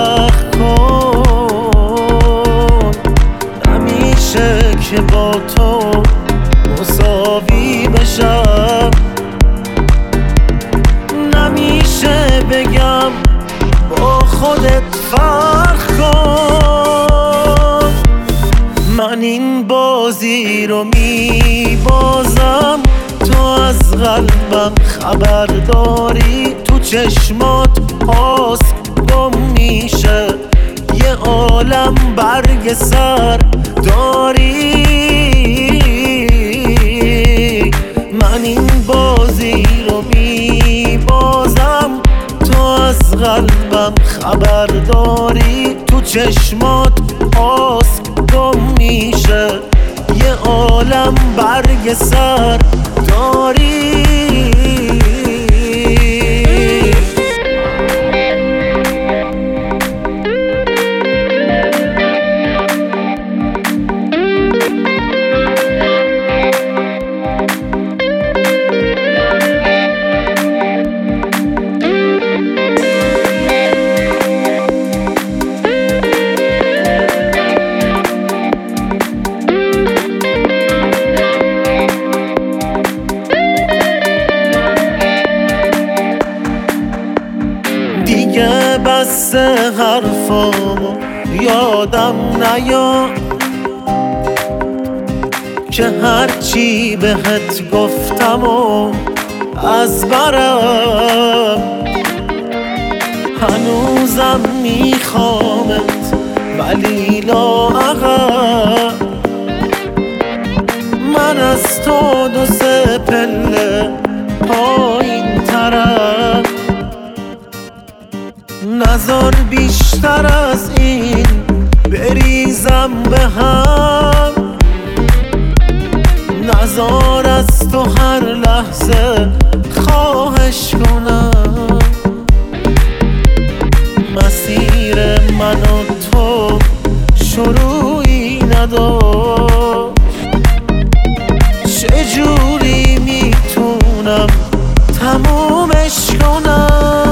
وقت کن، نمیشه که با تو مساوی بشم، نمیشه بگم با خودت فرق کن. من این بازی رو میبازم، تو از قلبم خبر داری، تو چشمات آسک گم میشه، یه عالم برگ سر داری. من این بازی رو میبازم، تو از قلبم خبر داری، تو چشمات آسک گم میشه، یه عالم برگ سر داری. دیگه بس حرفامو یادم نیار، که هرچی بهت گفتم و از برم، هنوزم میخوامت ولی لااقل. من از تو 2-3 پله پایین ترم، نذار بیشتر از این بریزم به هم، نذار از تو هر لحظه خواهش کنم. مسیر من و تو شروعی نداشت، چجوری میتونم تمومش کنم؟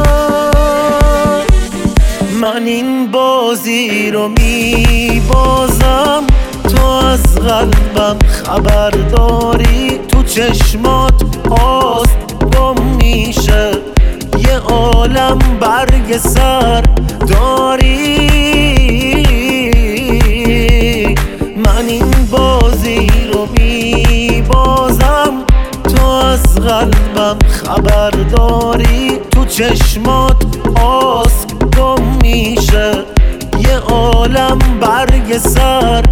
من این بازی رو میبازم، تو از قلبم خبر داری، تو چشمات آسک گم میشه، یه عالم برگ سر داری. من این بازی رو میبازم، تو از قلبم خبر داری، تو چشمات آسک گم میشه، یه عالم برگ سر